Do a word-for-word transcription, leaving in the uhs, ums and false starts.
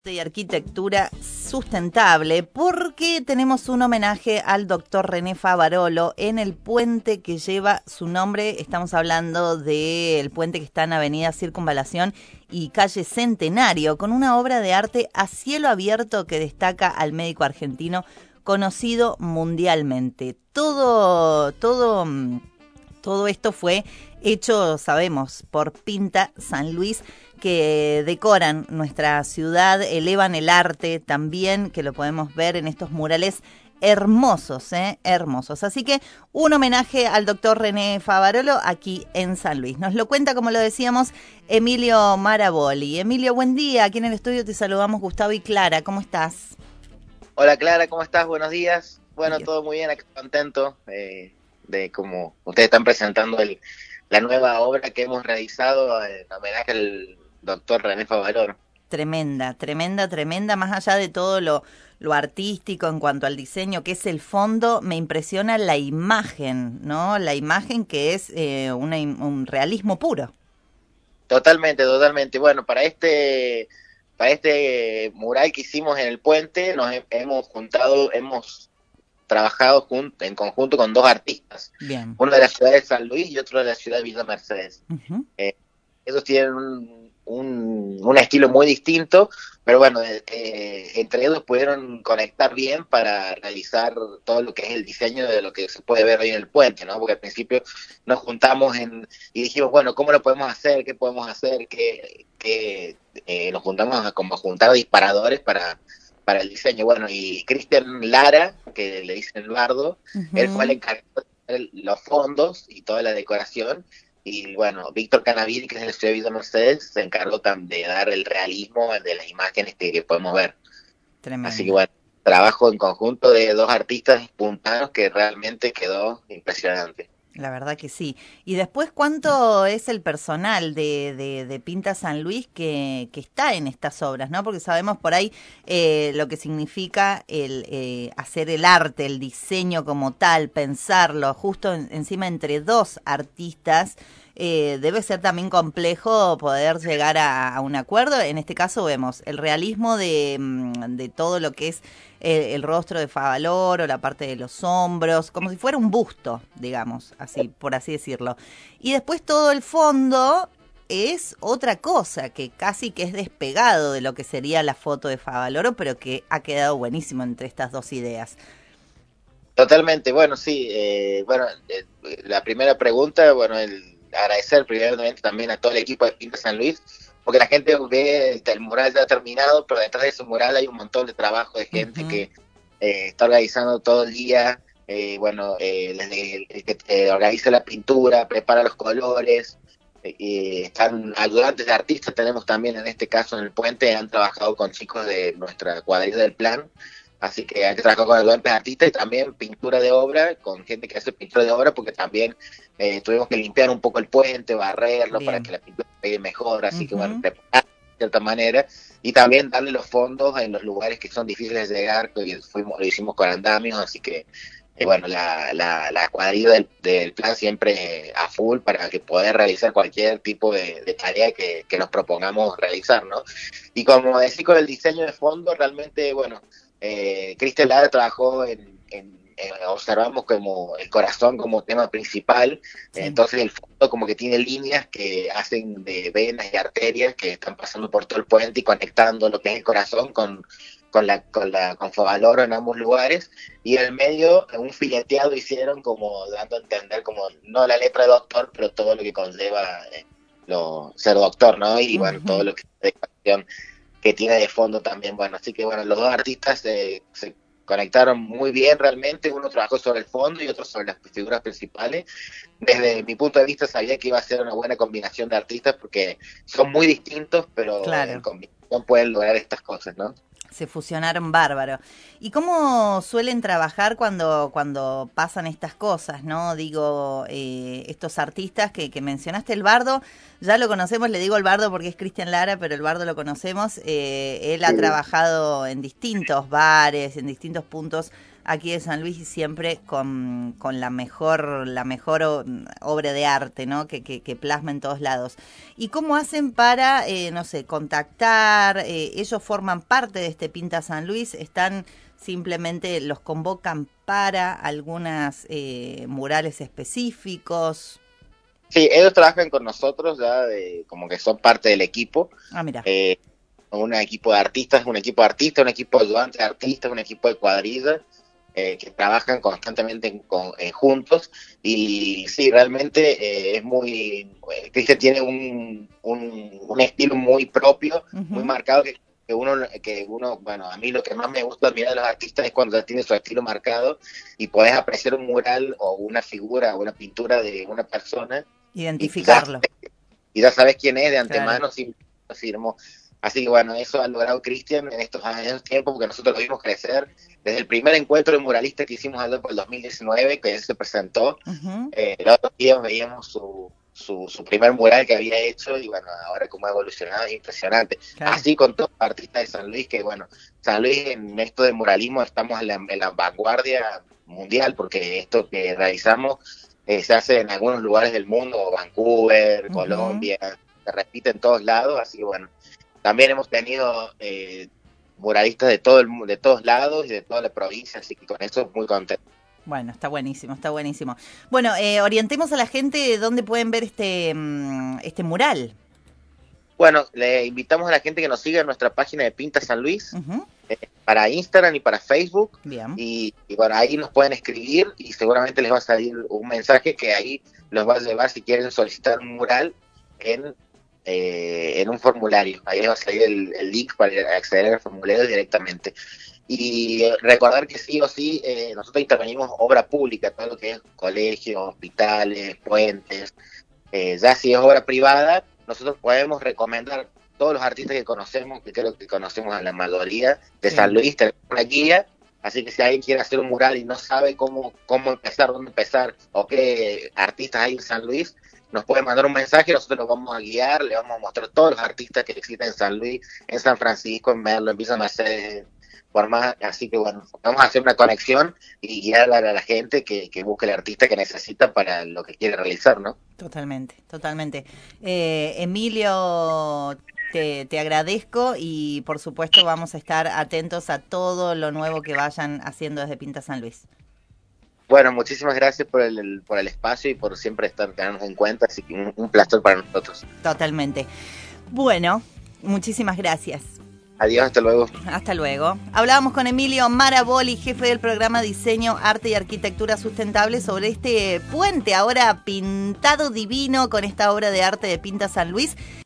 Y arquitectura sustentable, porque tenemos un homenaje al doctor René Favarolo en el puente que lleva su nombre. Estamos hablando del puente que está en Avenida Circunvalación y calle Centenario, con una obra de arte a cielo abierto que destaca al médico argentino conocido mundialmente. Todo, todo, todo esto fue hecho, sabemos, por Pinta San Luis, que decoran nuestra ciudad, elevan el arte también, que lo podemos ver en estos murales hermosos, ¿eh? Hermosos. Así que un homenaje al doctor René Favarolo aquí en San Luis. Nos lo cuenta, como lo decíamos, Emilio Maraboli. Emilio, buen día. Aquí en el estudio te saludamos Gustavo y Clara. ¿Cómo estás? Hola Clara, ¿cómo estás? Buenos días. Bueno, Bien. todo muy bien, aquí contento eh, de cómo ustedes están presentando el, la nueva obra que hemos realizado en homenaje al doctor René Favarolo. Tremenda, tremenda, tremenda, más allá de todo lo, lo artístico en cuanto al diseño, que es el fondo, me impresiona la imagen, ¿no? La imagen que es eh, una, un realismo puro. Totalmente, totalmente. Bueno, para este, para este mural que hicimos en el puente, nos he- hemos juntado, hemos trabajado jun- en conjunto con dos artistas, Bien. uno de la ciudad de San Luis y otro de la ciudad de Villa Mercedes. Uh-huh. Eh, Ellos tienen un, un, un estilo muy distinto, pero bueno, eh, eh, entre ellos pudieron conectar bien para realizar todo lo que es el diseño de lo que se puede ver hoy en el puente, ¿no? Porque al principio nos juntamos en, y dijimos, bueno, ¿cómo lo podemos hacer? ¿Qué podemos hacer? ¿Qué, qué, eh, nos juntamos a como juntar disparadores para, para el diseño. Bueno, y Cristian Lara, que le dicen el bardo, él fue el Uh-huh. encargado de hacer los fondos y toda la decoración. Y bueno, Víctor Canaviri, que es el estudio de Villa Mercedes, se encargó tam- de dar el realismo de las imágenes que, que podemos ver. Así que Tremendo. bueno, trabajo en conjunto de dos artistas puntanos que realmente quedó impresionante. La verdad que sí. Y después, ¿cuánto es el personal de, de, de Pinta San Luis que, que está en estas obras, ¿no? Porque sabemos por ahí eh, lo que significa el eh, hacer el arte, el diseño como tal, pensarlo justo en, encima entre dos artistas. Eh, debe ser también complejo poder llegar a, a un acuerdo. En este caso vemos el realismo de, mm, de todo lo que es eh, el rostro de Favaloro, la parte de los hombros, como si fuera un busto, digamos, así, por así decirlo. Y después todo el fondo es otra cosa, que casi que es despegado de lo que sería la foto de Favaloro, pero que ha quedado buenísimo entre estas dos ideas. Totalmente, bueno, sí, eh, bueno, eh, la primera pregunta, bueno, el agradecer primeramente también a todo el equipo de Pinta San Luis, porque la gente ve el mural ya terminado, pero detrás de ese mural hay un montón de trabajo de gente Uh-huh. que eh, está organizando todo el día, eh, bueno, eh, desde el, el que eh, organiza la pintura, prepara los colores, eh, y están ayudantes de artistas, tenemos también en este caso en el puente, han trabajado con chicos de nuestra cuadrilla del plan. Así que hay que trabajar con ayudantes artistas y también pintura de obra, con gente que hace pintura de obra, porque también eh, tuvimos que limpiar un poco el puente, barrerlo para que Bien. la pintura pegue mejor, así que bueno, Uh-huh. preparar de cierta manera, y también darle los fondos en los lugares que son difíciles de llegar, que fuimos, lo hicimos con andamios, así que eh, bueno, la, la, la cuadrilla del, del plan siempre a full para que poder realizar cualquier tipo de, de tarea que, que nos propongamos realizar, ¿no? Y como decía con el diseño de fondo, realmente, bueno, eh, Cristian Lara trabajó en, en, en, observamos como el corazón como tema principal, Sí. entonces el fondo como que tiene líneas que hacen de venas y arterias que están pasando por todo el puente y conectando lo que es el corazón con, con la con la con Favaloro en ambos lugares, y en el medio un fileteado hicieron como dando a entender como no la letra de doctor, pero todo lo que conlleva eh, lo, ser doctor, ¿no? Y bueno, todo Uh-huh. lo que es de que tiene de fondo también, bueno, así que bueno, los dos artistas eh, se conectaron muy bien realmente, uno trabajó sobre el fondo y otro sobre las figuras principales. Desde mi punto de vista sabía que iba a ser una buena combinación de artistas porque son muy distintos, pero en Claro. combinación pueden lograr estas cosas, ¿no? Se fusionaron bárbaro. ¿Y cómo suelen trabajar cuando, cuando pasan estas cosas, no? Digo, eh, estos artistas que, que mencionaste, el Bardo, ya lo conocemos, le digo el Bardo porque es Cristian Lara, pero el Bardo lo conocemos. Eh, él ha Sí. trabajado en distintos bares, en distintos puntos aquí de San Luis y siempre con, con la mejor la mejor obra de arte, ¿no? Que, que, que plasma en todos lados. ¿Y cómo hacen para, eh, no sé, contactar? Eh, ellos forman parte de este Pinta San Luis, están simplemente los convocan para algunas eh, murales específicos. Sí, ellos trabajan con nosotros ya, de, como que son parte del equipo. Ah, mira. Eh, un equipo de artistas, un equipo de artistas, un equipo de ayudantes de artistas, un equipo de cuadrillas, eh, que trabajan constantemente en, con, eh, juntos. Y sí, realmente eh, es muy... Eh, Cristian tiene un, un, un estilo muy propio, uh-huh. muy marcado, que, que, uno, que uno, bueno, a mí lo que más me gusta admirar de los artistas es cuando ya tiene su estilo marcado y podés apreciar un mural o una figura o una pintura de una persona. Identificarlo. Y ya, y ya sabes quién es de antemano, claro. sí, firmó. Así que bueno, eso ha logrado Cristian en estos años tiempo, porque nosotros lo vimos crecer desde el primer encuentro de muralista que hicimos allá por el dos mil diecinueve, que él se presentó. Uh-huh. Eh, el otro día veíamos su, su, su primer mural que había hecho, y bueno, ahora como ha evolucionado es impresionante. Claro. Así con todos los artistas de San Luis, que bueno, San Luis en esto de muralismo estamos en la, en la vanguardia mundial, porque esto que realizamos eh, se hace en algunos lugares del mundo, Vancouver, uh-huh. Colombia, se repite en todos lados, así que bueno. También hemos tenido eh, muralistas de todo el de todos lados y de toda la provincia, así que con eso muy contento. Bueno, está buenísimo, está buenísimo. Bueno, eh, orientemos a la gente de dónde pueden ver este, este mural. Bueno, le invitamos a la gente que nos siga en nuestra página de Pinta San Luis, uh-huh. eh, para Instagram y para Facebook. Bien. Y, y bueno, ahí nos pueden escribir y seguramente les va a salir un mensaje que ahí los va a llevar si quieren solicitar un mural en... Eh, en un formulario. Ahí va a salir el, el link para acceder al formulario directamente. Y eh, recordar que sí o sí, eh, nosotros intervenimos obra pública, todo lo que es colegios, hospitales, puentes. Eh, ya si es obra privada, nosotros podemos recomendar todos los artistas que conocemos, que creo que conocemos a la mayoría de sí. San Luis, tenemos una guía. Así que si alguien quiere hacer un mural y no sabe cómo, cómo empezar, dónde empezar, o qué artistas hay en San Luis, nos puede mandar un mensaje, nosotros lo vamos a guiar, le vamos a mostrar todos los artistas que existen en San Luis, en San Francisco, en Merlo, en Villa Mercedes, por más. Así que bueno, vamos a hacer una conexión y guiar a la, a la gente que, que busque el artista que necesita para lo que quiere realizar, ¿no? Totalmente, totalmente. Eh, Emilio, te, te agradezco y por supuesto vamos a estar atentos a todo lo nuevo que vayan haciendo desde Pinta San Luis. Bueno, muchísimas gracias por el, el por el espacio y por siempre estar tenernos en cuenta, así que un, un placer para nosotros. Totalmente. Bueno, muchísimas gracias. Adiós, hasta luego. Hasta luego. Hablábamos con Emilio Maraboli, jefe del programa Diseño, Arte y Arquitectura Sustentable, sobre este puente ahora pintado divino con esta obra de arte de Pinta San Luis.